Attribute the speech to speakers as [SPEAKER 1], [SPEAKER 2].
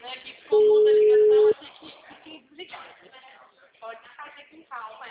[SPEAKER 1] Né, que ficou muda a ligação, achei que tinha desligado. Pode fazer com calma.